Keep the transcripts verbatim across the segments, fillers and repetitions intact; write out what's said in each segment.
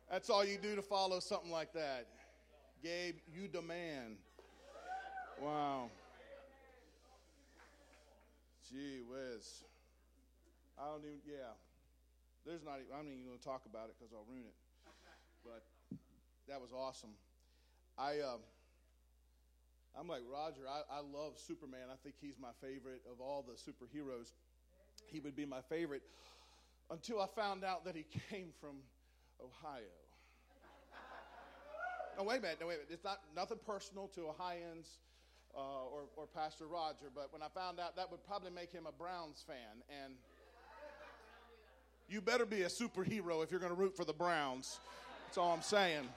That's all you do to follow something like that. Gabe, you demand. Wow. Gee whiz. I don't even, yeah. There's not even, I'm not even going to talk about it because I'll ruin it. But that was awesome. I, uh, I'm like Roger. I, I love Superman. I think he's my favorite of all the superheroes. He would be my favorite until I found out that he came from Ohio. No, wait a minute. No, wait a minute. It's not nothing personal to Ohioans uh, or, or Pastor Roger, but when I found out, that would probably make him a Browns fan. And you better be a superhero if you're going to root for the Browns. That's all I'm saying.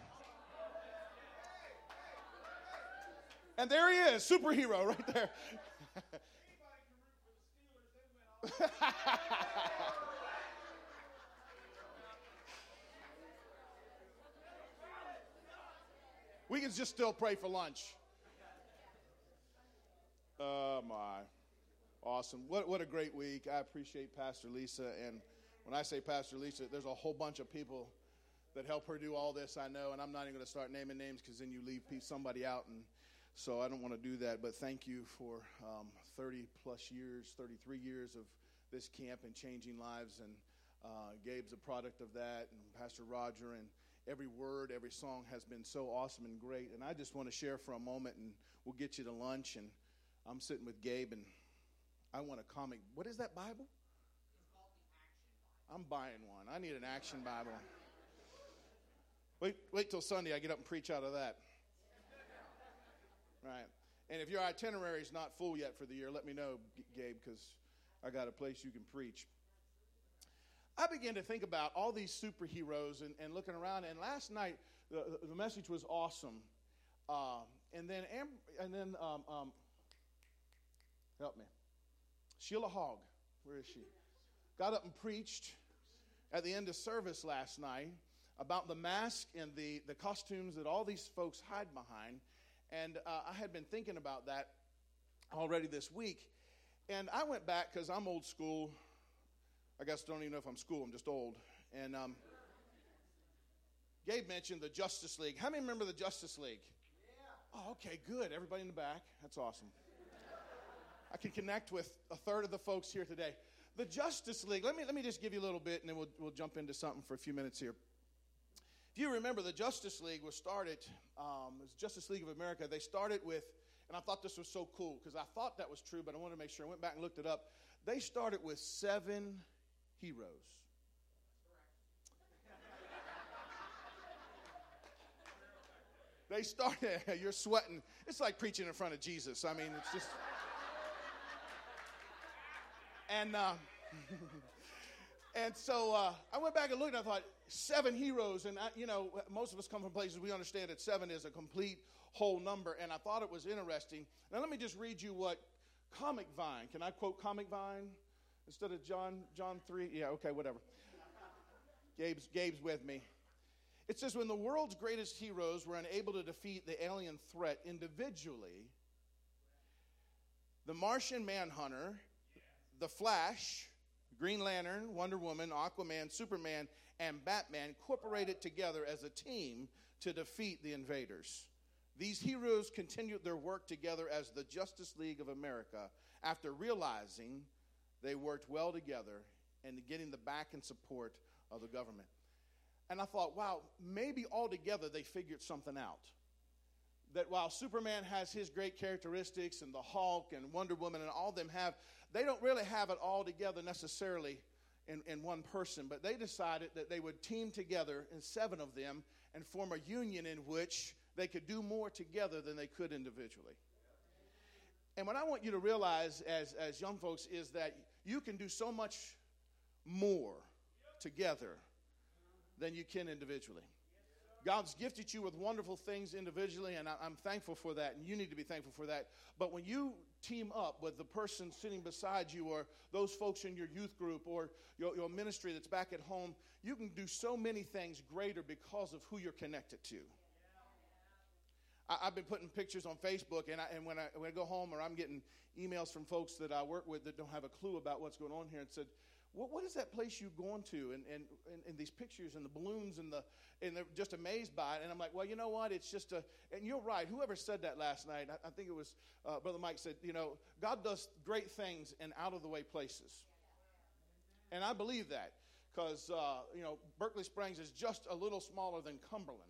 And there he is, superhero right there. We can just still pray for lunch. Oh, my. Awesome. What, what a great week. I appreciate Pastor Lisa. And when I say Pastor Lisa, there's a whole bunch of people that help her do all this, I know. And I'm not even going to start naming names because then you leave somebody out. And so I don't want to do that. But thank you for um, thirty-plus years, thirty-three years of this camp and changing lives. And uh, Gabe's a product of that, and Pastor Roger, and every word, every song has been so awesome and great. And I just want to share for a moment, and we'll get you to lunch. And I'm sitting with Gabe, and I want a comic. What is that Bible? It's called the Action Bible. I'm buying one. I need an Action Bible. Wait, wait till Sunday. I get up and preach out of that. Right. And if your itinerary is not full yet for the year, let me know, Gabe, because I got a place you can preach. I began to think about all these superheroes and, and looking around. And last night, the, the message was awesome. Uh, and then, and then um, um, help me. Sheila Hogg, where is she? Got up and preached at the end of service last night about the mask and the, the costumes that all these folks hide behind. And uh, I had been thinking about that already this week. And I went back because I'm old school. I guess I don't even know if I'm school. I'm just old. And um, Gabe mentioned the Justice League. How many remember the Justice League? Yeah. Oh, okay, good. Everybody in the back. That's awesome. I can connect with a third of the folks here today. The Justice League. Let me let me just give you a little bit, and then we'll we'll jump into something for a few minutes here. If you remember, the Justice League was started. Um, it was Justice League of America. They started with, and I thought this was so cool because I thought that was true, but I wanted to make sure. I went back and looked it up. They started with seven heroes. They started. You're sweating. It's like preaching in front of Jesus. I mean, it's just. And uh, and so uh, I went back and looked, and I thought, seven heroes. And, I, you know, most of us come from places we understand that seven is a complete whole number. And I thought it was interesting. Now, let me just read you what Comic Vine. Can I quote Comic Vine instead of John John three? Yeah, okay, whatever. Gabe's, Gabe's with me. It says, when the world's greatest heroes were unable to defeat the alien threat individually, the Martian Manhunter, the Flash, Green Lantern, Wonder Woman, Aquaman, Superman, and Batman incorporated together as a team to defeat the invaders. These heroes continued their work together as the Justice League of America after realizing they worked well together and getting the back and support of the government. And I thought, wow, maybe altogether they figured something out. That while Superman has his great characteristics and the Hulk and Wonder Woman and all of them have, they don't really have it all together necessarily in, in one person. But they decided that they would team together, in seven of them, and form a union in which they could do more together than they could individually. And what I want you to realize as, as young folks is that you can do so much more together than you can individually. God's gifted you with wonderful things individually, and I, I'm thankful for that, and you need to be thankful for that. But when you team up with the person sitting beside you or those folks in your youth group or your, your ministry that's back at home, you can do so many things greater because of who you're connected to. I, I've been putting pictures on Facebook, and, I, and when, I, when I go home or I'm getting emails from folks that I work with that don't have a clue about what's going on here and said, what, what is that place you've gone to? And, and, and, and these pictures and the balloons and the and they're just amazed by it. And I'm like, well, you know what? It's just a, and you're right. Whoever said that last night, I, I think it was uh, Brother Mike said, you know, God does great things in out-of-the-way places. And I believe that because, uh, you know, Berkeley Springs is just a little smaller than Cumberland.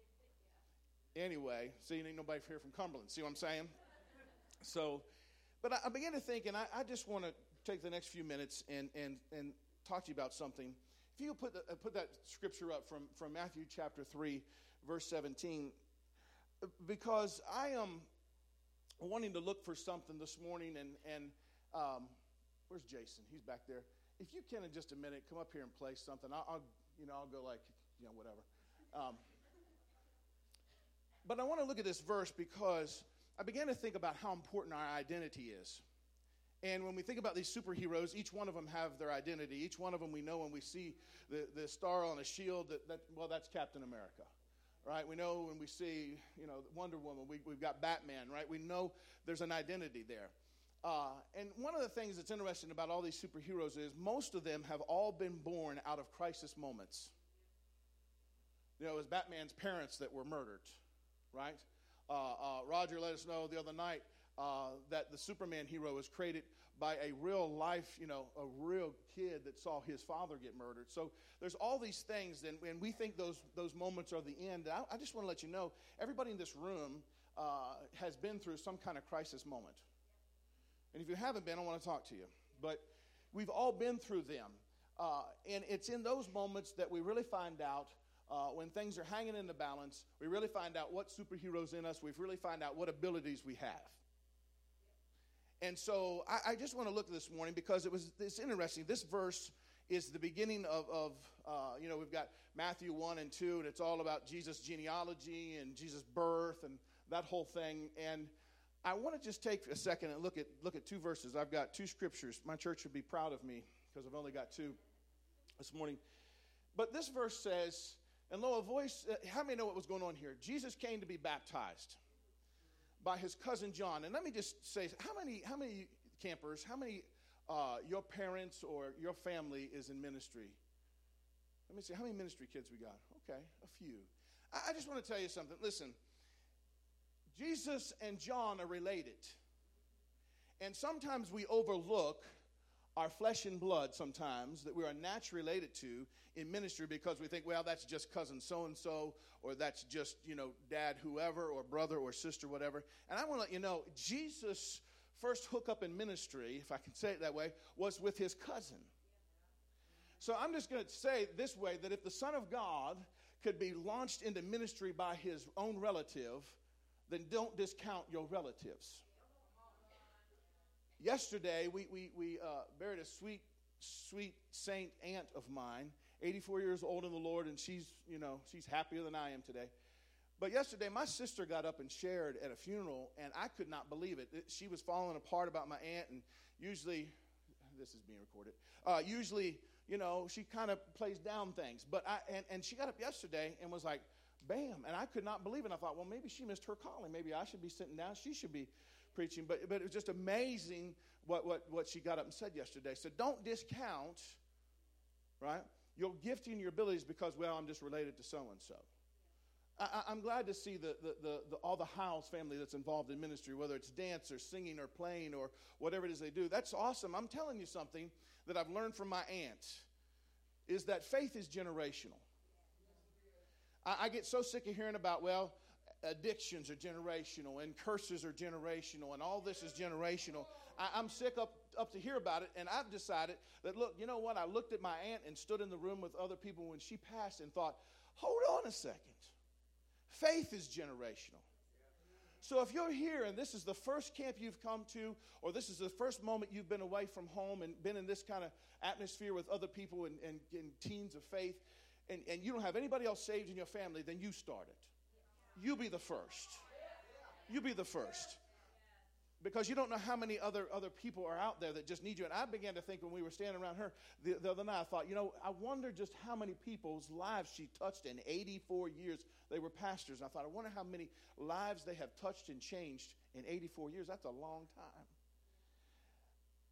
Anyway, see, ain't nobody here from Cumberland. See what I'm saying? So, but I, I began to think, and I, I just want to take the next few minutes and, and, and talk to you about something. If you put the, uh, put that scripture up from, from Matthew chapter three, verse seventeen, because I am wanting to look for something this morning, and, and um, where's Jason? He's back there. If you can in just a minute, come up here and play something. I'll, I'll you know, I'll go like, you know, whatever. Um, but I want to look at this verse because I began to think about how important our identity is. And when we think about these superheroes, each one of them have their identity. Each one of them we know when we see the, the star on a shield, that, that well, that's Captain America, right? We know when we see, you know, Wonder Woman, we, we've got Batman, right? We know there's an identity there. Uh, and one of the things that's interesting about all these superheroes is most of them have all been born out of crisis moments. You know, it was Batman's parents that were murdered, right? Uh, uh, Roger let us know the other night uh, that the Superman hero was created by a real life, you know, a real kid that saw his father get murdered. So there's all these things, and, and we think those those moments are the end. I, I just want to let you know, everybody in this room uh, has been through some kind of crisis moment. And if you haven't been, I want to talk to you. But we've all been through them. Uh, and it's in those moments that we really find out uh, when things are hanging in the balance, we really find out what superheroes in us, we really find out what abilities we have. And so I, I just want to look this morning because it was it's interesting. This verse is the beginning of, of uh, you know, we've got Matthew one and two, and it's all about Jesus' genealogy and Jesus' birth and that whole thing. And I want to just take a second and look at look at two verses. I've got two scriptures. My church would be proud of me because I've only got two this morning. But this verse says, and lo, a voice, uh, how many know what was going on here? Jesus came to be baptized by his cousin John. And let me just say, how many how many campers, how many uh, your parents or your family is in ministry? Let me see, how many ministry kids we got? Okay, a few. I, I just want to tell you something. Listen, Jesus and John are related. And sometimes we overlook our flesh and blood sometimes that we are naturally related to in ministry because we think, well, that's just cousin so-and-so, or that's just, you know, dad whoever, or brother or sister, whatever. And I want to let you know, Jesus' first hookup in ministry, if I can say it that way, was with his cousin. So I'm just going to say this way, that if the Son of God could be launched into ministry by his own relative, then don't discount your relatives. Yesterday, we we we uh, buried a sweet, sweet saint aunt of mine, eighty-four years old in the Lord, and she's, you know, she's happier than I am today. But yesterday, my sister got up and shared at a funeral, and I could not believe it. She was falling apart about my aunt, and usually, this is being recorded, uh, usually, you know, she kind of plays down things. But I and, and she got up yesterday and was like, bam, and I could not believe it. I thought, well, maybe she missed her calling. Maybe I should be sitting down. She should be preaching. But but it was just amazing what, what, what she got up and said yesterday. So don't discount, right, your gifting, your abilities because, well, I'm just related to so-and-so. I, I'm glad to see the, the, the, the all the Howells family that's involved in ministry, whether it's dance or singing or playing or whatever it is they do. That's awesome. I'm telling you something that I've learned from my aunt is that faith is generational. I get so sick of hearing about, well, addictions are generational and curses are generational and all this is generational. I, I'm sick up, up to hear about it, and I've decided that, look, you know what? I looked at my aunt and stood in the room with other people when she passed and thought, hold on a second. Faith is generational. So if you're here and this is the first camp you've come to, or this is the first moment you've been away from home and been in this kind of atmosphere with other people and, and, and teens of faith, And, and you don't have anybody else saved in your family, then you start it. You be the first. You be the first. Because you don't know how many other, other people are out there that just need you. And I began to think when we were standing around her the, the other night, I thought, you know, I wonder just how many people's lives she touched in eighty-four years. They were pastors. And I thought, I wonder how many lives they have touched and changed in eighty-four years. That's a long time.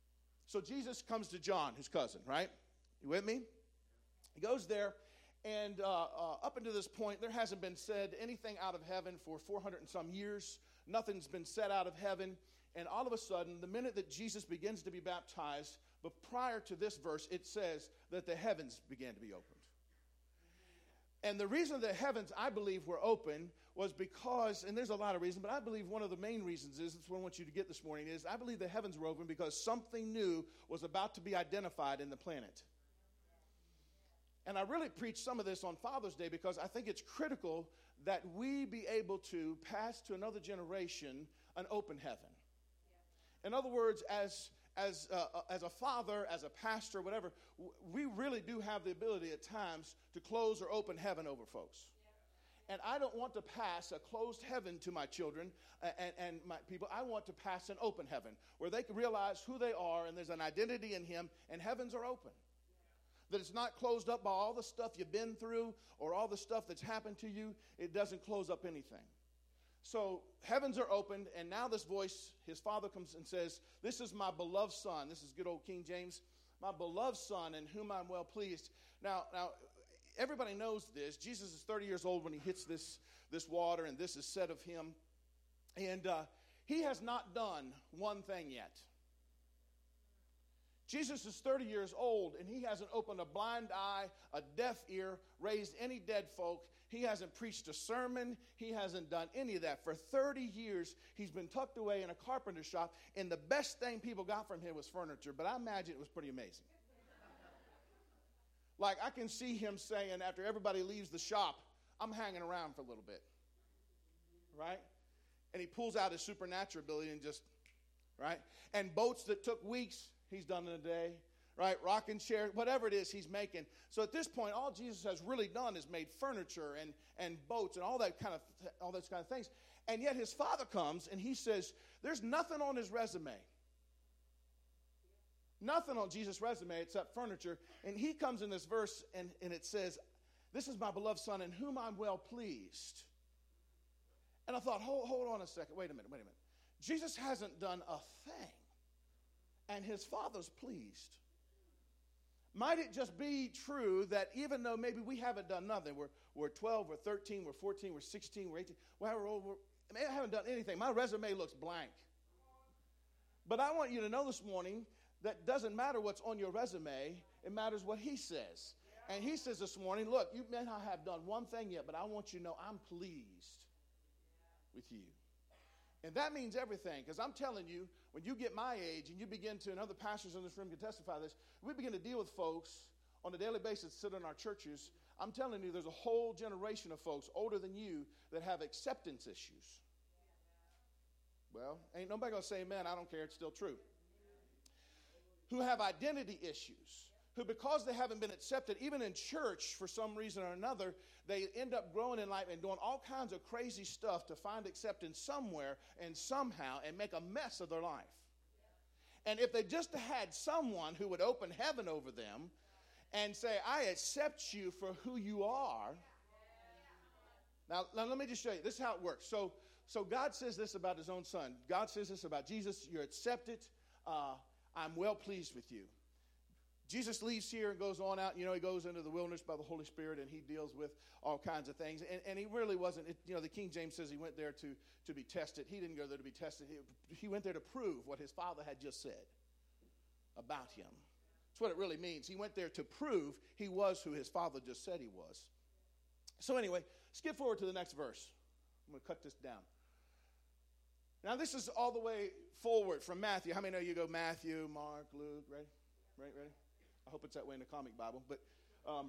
So Jesus comes to John, his cousin, right? You with me? He goes there, and uh, uh, up until this point, there hasn't been said anything out of heaven for four hundred and some years. Nothing's been said out of heaven. And all of a sudden, the minute that Jesus begins to be baptized, but prior to this verse, it says that the heavens began to be opened. And the reason the heavens, I believe, were open was because, and there's a lot of reasons, but I believe one of the main reasons is, that's what I want you to get this morning, is I believe the heavens were open because something new was about to be identified in the planet. And I really preach some of this on Father's Day because I think it's critical that we be able to pass to another generation an open heaven. In other words, as As, uh, as a father, as a pastor, whatever, w- we really do have the ability at times to close or open heaven over folks. Yeah. And I don't want to pass a closed heaven to my children uh, and, and my people. I want to pass an open heaven where they can realize who they are and there's an identity in him and heavens are open. Yeah. That it's not closed up by all the stuff you've been through or all the stuff that's happened to you. It doesn't close up anything. So heavens are opened, and now this voice, his father comes and says, "This is my beloved son." This is good old King James. "My beloved son, in whom I'm well pleased." Now, now everybody knows this. Jesus is thirty years old when he hits this, this water, and this is said of him. And uh, he has not done one thing yet. Jesus is thirty years old, and he hasn't opened a blind eye, a deaf ear, raised any dead folk. He hasn't preached a sermon. He hasn't done any of that. For thirty years, he's been tucked away in a carpenter shop, and the best thing people got from him was furniture, but I imagine it was pretty amazing. Like, I can see him saying, after everybody leaves the shop, "I'm hanging around for a little bit." Right? And he pulls out his supernatural ability and just, right? And boats that took weeks, he's done in a day. Right, rocking chairs, whatever it is he's making. So at this point, all Jesus has really done is made furniture and, and boats and all that kind of all those kind of things. And yet his father comes and he says, there's nothing on his resume. Nothing on Jesus' resume except furniture. And he comes in this verse and, and it says, "This is my beloved son in whom I'm well pleased." And I thought, hold, hold on a second. Wait a minute, wait a minute. Jesus hasn't done a thing. And his father's pleased. Might it just be true that even though maybe we haven't done nothing, we're, we're twelve, we're thirteen, we're fourteen, we're sixteen, we're eighteen, we're old, we're, I mean, I haven't done anything. My resume looks blank. But I want you to know this morning that doesn't matter what's on your resume. It matters what he says. And he says this morning, look, you may not have done one thing yet, but I want you to know I'm pleased with you. And that means everything, because I'm telling you, when you get my age and you begin to, and other pastors in this room can testify this, we begin to deal with folks on a daily basis that sit in our churches. I'm telling you, there's a whole generation of folks older than you that have acceptance issues. Well, ain't nobody going to say amen. I don't care. It's still true. Who have identity issues. Who, because they haven't been accepted, even in church for some reason or another, they end up growing in life and doing all kinds of crazy stuff to find acceptance somewhere and somehow and make a mess of their life. And if they just had someone who would open heaven over them and say, "I accept you for who you are." Now, now let me just show you. This is how it works. So, so God says this about his own son. God says this about Jesus. You're accepted. Uh, I'm well pleased with you. Jesus leaves here and goes on out. You know, he goes into the wilderness by the Holy Spirit, and he deals with all kinds of things. And, and he really wasn't, it, you know, the King James says he went there to, to be tested. He didn't go there to be tested. He, he went there to prove what his father had just said about him. That's what it really means. He went there to prove he was who his father just said he was. So anyway, skip forward to the next verse. I'm going to cut this down. Now, this is all the way forward from Matthew. How many know you go Matthew, Mark, Luke, ready? Right, ready? I hope it's that way in the comic Bible. But um,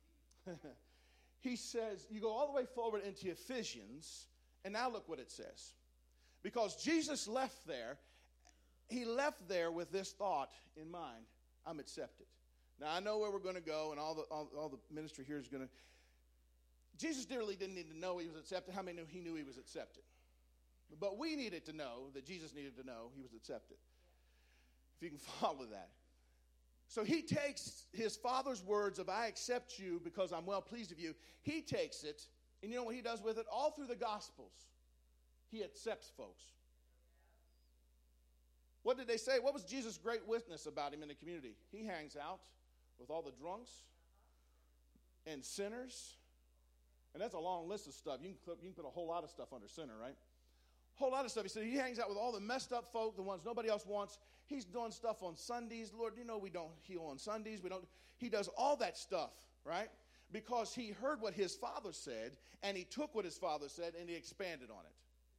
he says, you go all the way forward into Ephesians, and now look what it says. Because Jesus left there, he left there with this thought in mind: I'm accepted. Now, I know where we're going to go, and all the all, all the ministry here is going to. Jesus really didn't need to know he was accepted. How many knew he knew he was accepted? But we needed to know that Jesus needed to know he was accepted. If you can follow that. So he takes his father's words of "I accept you because I'm well pleased of you." He takes it, and you know what he does with it? All through the Gospels, he accepts folks. What did they say? What was Jesus' great witness about him in the community? He hangs out with all the drunks and sinners. And that's a long list of stuff. You can, clip, you can put a whole lot of stuff under sinner, right? Whole lot of stuff. He said he hangs out with all the messed up folk, the ones nobody else wants. He's doing stuff on Sundays. Lord, you know we don't heal on Sundays. We don't. He does all that stuff, right? Because he heard what his father said, and he took what his father said, and he expanded on it.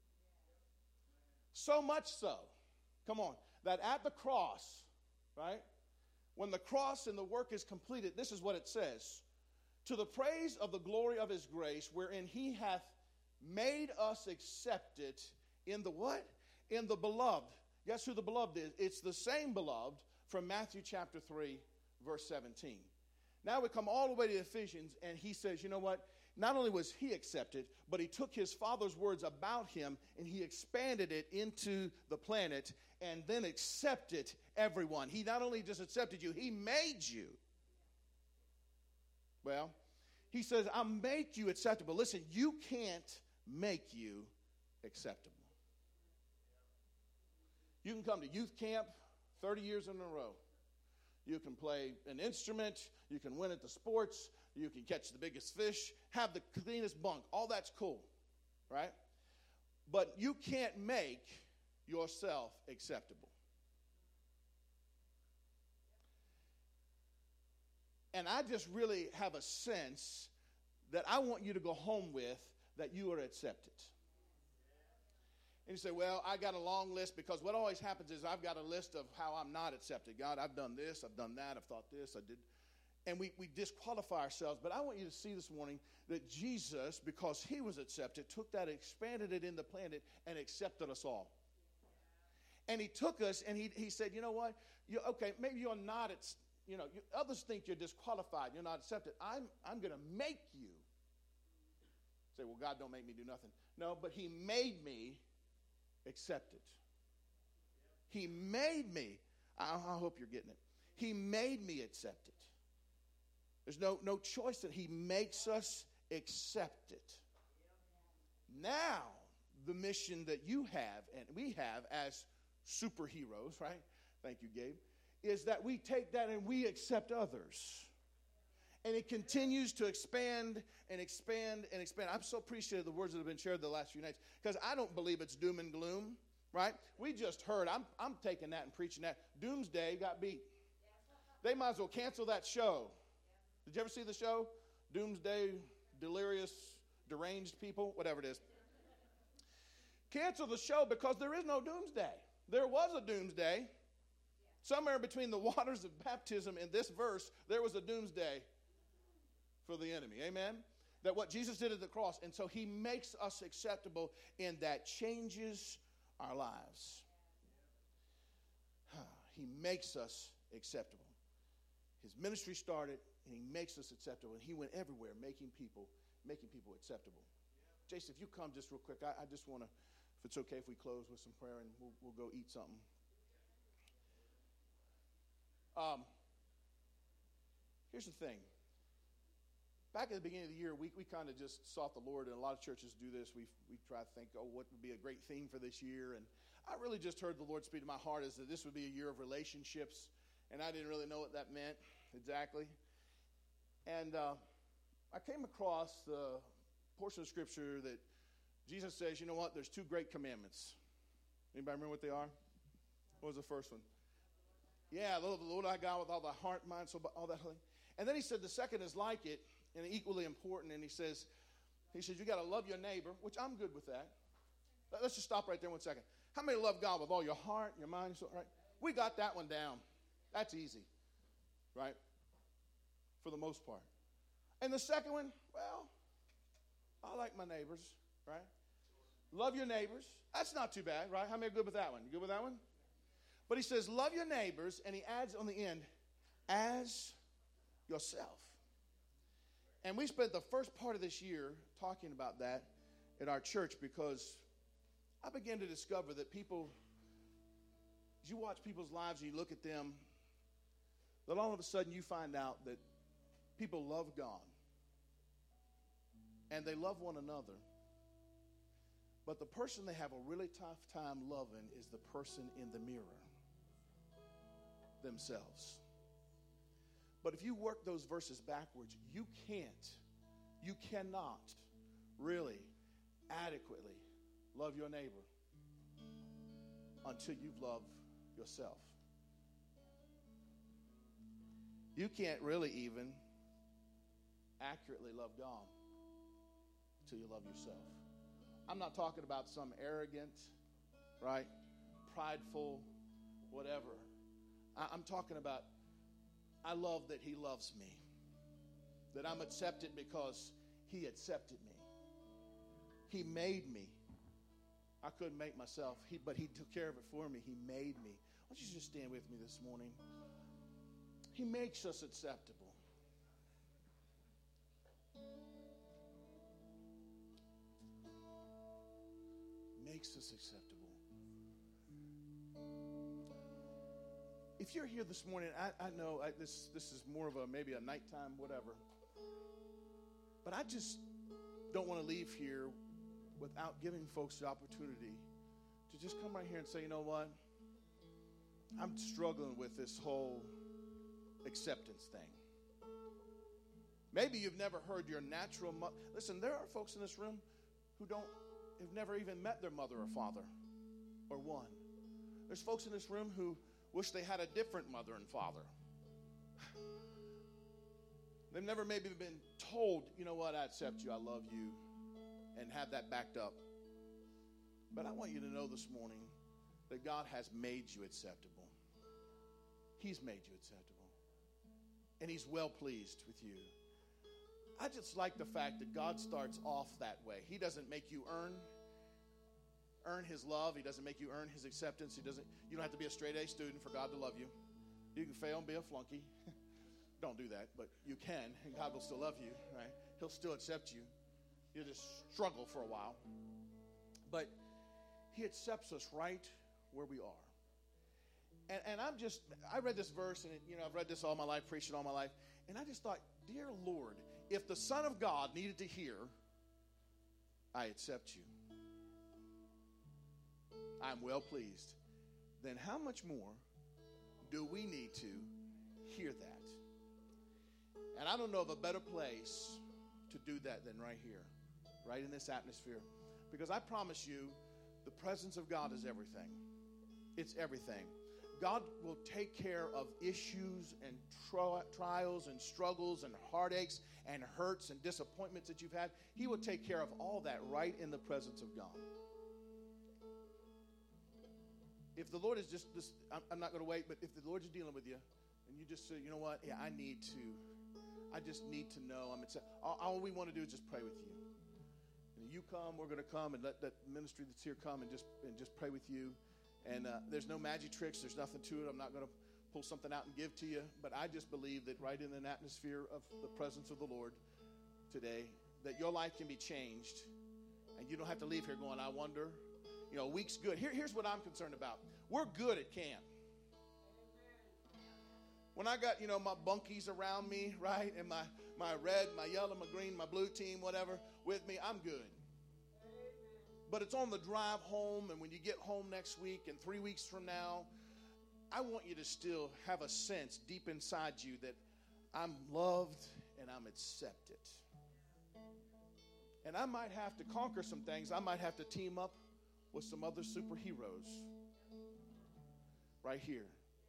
So much so, come on, that at the cross, right, when the cross and the work is completed, this is what it says. To the praise of the glory of his grace, wherein he hath made us accepted in the what? In the beloved. Guess who the beloved is? It's the same beloved from Matthew chapter three, verse seventeen. Now we come all the way to Ephesians, and he says, you know what? Not only was he accepted, but he took his father's words about him, and he expanded it into the planet, and then accepted everyone. He not only just accepted you, he made you. Well, he says, I'll make you acceptable. Listen, you can't make you acceptable. You can come to youth camp thirty years in a row. You can play an instrument. You can win at the sports. You can catch the biggest fish, have the cleanest bunk. All that's cool, right? But you can't make yourself acceptable. And I just really have a sense that I want you to go home with that you are accepted. And you say, well, I got a long list, because what always happens is I've got a list of how I'm not accepted. God, I've done this, I've done that, I've thought this, I did. And we, we disqualify ourselves. But I want you to see this morning that Jesus, because he was accepted, took that, expanded it in the planet, and accepted us all. And he took us and he, he said, you know what? You, okay, maybe you're not, you know, you, others think you're disqualified, you're not accepted. I'm, I'm going to make you. Say, well, God don't make me do nothing. No, but he made me accepted. He made me. I, I hope you're getting it. He made me accepted. There's no, no choice that he makes us accepted. Now, the mission that you have and we have as superheroes, right? Thank you, Gabe, is that we take that and we accept others. And it continues to expand and expand and expand. I'm so appreciative of the words that have been shared the last few nights, because I don't believe it's doom and gloom, right? We just heard, I'm, I'm taking that and preaching that. Doomsday got beat. They might as well cancel that show. Did you ever see the show? Doomsday, delirious, deranged people, whatever it is. Cancel the show, because there is no doomsday. There was a doomsday. Somewhere between the waters of baptism and this verse, there was a doomsday for the enemy. Amen? That what Jesus did at the cross. And so he makes us acceptable, and that changes our lives. He makes us acceptable. His ministry started, and he makes us acceptable. And he went everywhere making people, making people acceptable. Jason, if you come just real quick, I, I just want to, if it's okay if we close with some prayer, and we'll, we'll go eat something. Um, here's the thing. Back at the beginning of the year, we, we kind of just sought the Lord, and a lot of churches do this. We we try to think, oh, what would be a great theme for this year? And I really just heard the Lord speak to my heart is that this would be a year of relationships, and I didn't really know what that meant exactly. And uh, I came across the portion of Scripture that Jesus says, you know what, there's two great commandments. Anybody remember what they are? What was the first one? Yeah, love the Lord thy God with all thy heart, mind, soul, all that. And then he said the second is like it and equally important. And he says, he says you got to love your neighbor, which I'm good with that. Let's just stop right there one second. How many love God with all your heart, your mind, soul, right? We got that one down. That's easy, right? For the most part. And the second one, well, I like my neighbors, right? Love your neighbors. That's not too bad, right? How many are good with that one? You good with that one? But he says, love your neighbors, and he adds on the end, as yourself. And we spent the first part of this year talking about that at our church, because I began to discover that people, as you watch people's lives and you look at them, that all of a sudden you find out that people love God and they love one another. But the person they have a really tough time loving is the person in the mirror. themselves. But if you work those verses backwards, you can't, you cannot really adequately love your neighbor until you've loved yourself. You can't really even accurately love God until you love yourself. I'm not talking about some arrogant, right, prideful, whatever. I, I'm talking about I love that he loves me, that I'm accepted because he accepted me. He made me. I couldn't make myself, he, but he took care of it for me. He made me. Why don't you just stand with me this morning? He makes us acceptable. Makes us acceptable. If you're here this morning, I, I know I, this, this is more of a maybe a nighttime, whatever. But I just don't want to leave here without giving folks the opportunity to just come right here and say, you know what? I'm struggling with this whole acceptance thing. Maybe you've never heard your natural mother. Listen, there are folks in this room who don't, have never even met their mother or father or one. There's folks in this room who wish they had a different mother and father. They've never maybe been told, you know what, I accept you, I love you, and have that backed up. But I want you to know this morning that God has made you acceptable. He's made you acceptable. And he's well pleased with you. I just like the fact that God starts off that way. He doesn't make you earn earn his love. He doesn't make you earn his acceptance. He doesn't. You don't have to be a straight A student for God to love you. You can fail and be a flunky. Don't do that, but you can, and God will still love you, right? He'll still accept you. You'll just struggle for a while. But he accepts us right where we are. And, and I'm just, I read this verse, and, it, you know, I've read this all my life, preached it all my life, and I just thought, dear Lord, if the Son of God needed to hear, I accept you, I'm well pleased, then how much more do we need to hear that? And I don't know of a better place to do that than right here, right in this atmosphere. Because I promise you, the presence of God is everything. It's everything. God will take care of issues and tri- trials and struggles and heartaches and hurts and disappointments that you've had. He will take care of all that right in the presence of God. If the Lord is just, this, I'm, I'm not going to wait, but if the Lord is dealing with you and you just say, you know what, yeah, I need to, I just need to know. I'm all, all we want to do is just pray with you. And you come, we're going to come and let that ministry that's here come and just and just pray with you. And uh, there's no magic tricks. There's nothing to it. I'm not going to pull something out and give to you. But I just believe that right in an atmosphere of the presence of the Lord today, that your life can be changed. And you don't have to leave here going, I wonder. You know, a week's good. Here, here's what I'm concerned about. We're good at camp. When I got, you know, my bunkies around me, right, and my, my red, my yellow, my green, my blue team, whatever, with me, I'm good. But it's on the drive home, and when you get home next week and three weeks from now, I want you to still have a sense deep inside you that I'm loved and I'm accepted. And I might have to conquer some things. I might have to team up with some other superheroes right here.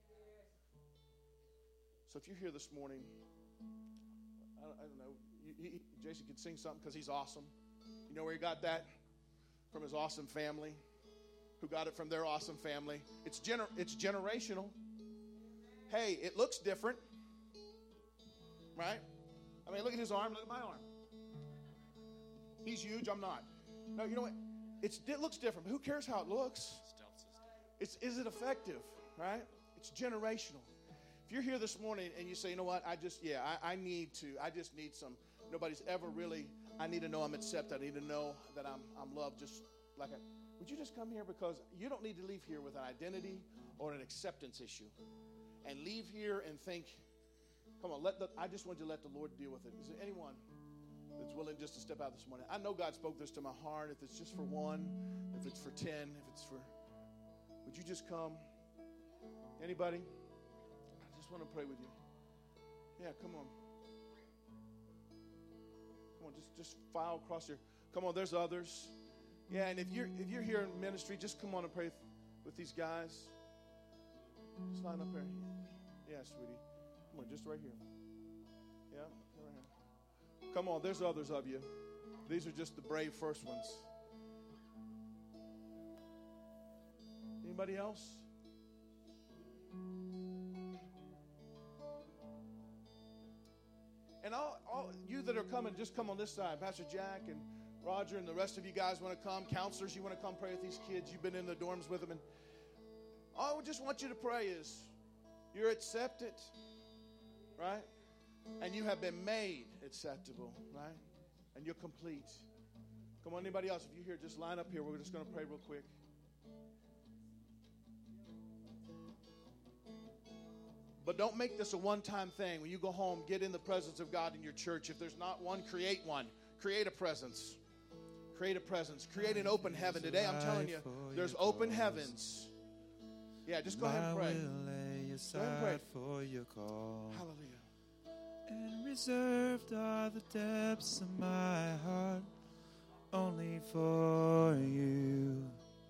So if you're here this morning, I don't, I don't know, he, he, Jason can sing something because he's awesome. You know where he got that? From his awesome family, who got it from their awesome family. It's gener- it's generational. Hey, it looks different, right? I mean, look at his arm, look at my arm. He's huge, I'm not. No, you know what? It's, it looks different, but who cares how it looks? It's, is it effective, right? It's generational. If you're here this morning and you say, you know what, I just, yeah, I, I need to, I just need some, nobody's ever really, I need to know I'm accepted. I need to know that I'm, I'm loved just like I, would you just come here? Because you don't need to leave here with an identity or an acceptance issue. And leave here and think, come on, let the, I just want you to let the Lord deal with it. Is there anyone that's willing just to step out this morning? I know God spoke this to my heart. If it's just for one, if it's for ten, if it's for, would you just come? Anybody? just want to pray with you. Yeah, come on. Come on, just, just file across here. Come on, there's others. Yeah, and if you're if you're here in ministry, just come on and pray with these guys. Just line up here. Yeah, sweetie. Come on, just right here. Yeah, right here. Come on, there's others of you. These are just the brave first ones. Anybody else? And all, all you that are coming, just come on this side. Pastor Jack and Roger and the rest of you guys want to come. Counselors, you want to come pray with these kids. You've been in the dorms with them. And all I just want you to pray is you're accepted, right? And you have been made acceptable, right? And you're complete. Come on, anybody else? If you're here, just line up here. We're just going to pray real quick. But don't make this a one-time thing. When you go home, get in the presence of God in your church. If there's not one, create one. Create a presence. Create a presence. Create an open heaven. Today, I'm telling you, there's open heavens. Yeah, just go ahead and pray. Go ahead and pray. For your call. Hallelujah. And reserved are the depths of my heart only for you.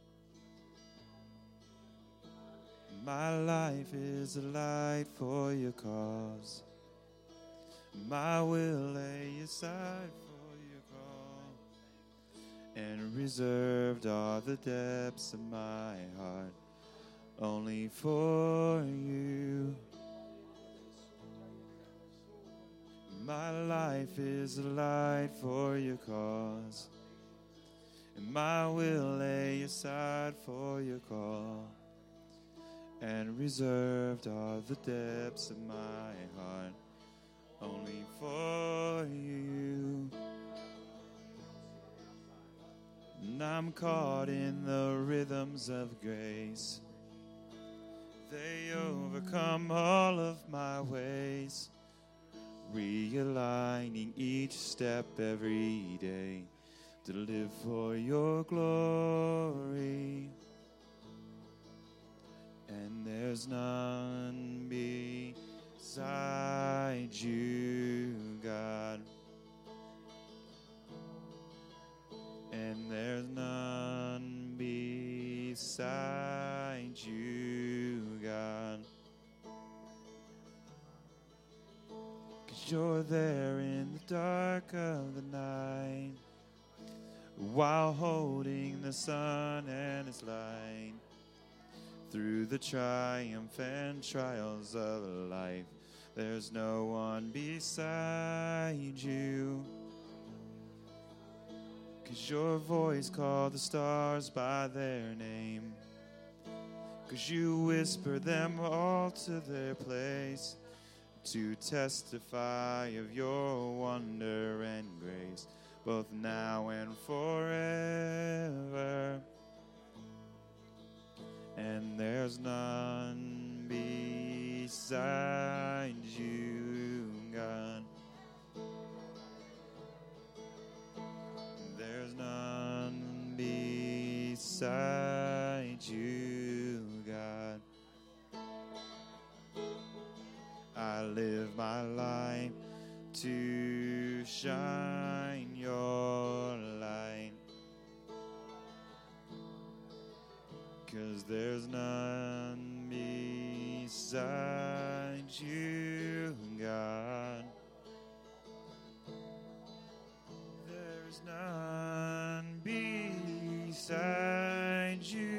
My life is a light for your cause. My will lay aside for your call. And reserved are the depths of my heart only for you. My life is a light for your cause. And my will lay aside for your call. And reserved are the depths of my heart only for you. And I'm caught in the rhythms of grace. They overcome all of my ways, realigning each step every day to live for your glory. And there's none beside you, God. And there's none beside you, God. 'Cause you're there in the dark of the night, while holding the sun and its light. Through the triumph and trials of life, there's no one beside you. 'Cause your voice called the stars by their name. 'Cause you whisper them all to their place, to testify of your wonder and grace, both now and forever. And there's none beside you, God. There's none beside you, God. I live my life to shine your light. 'Cause there's none beside you, God. There's none beside you.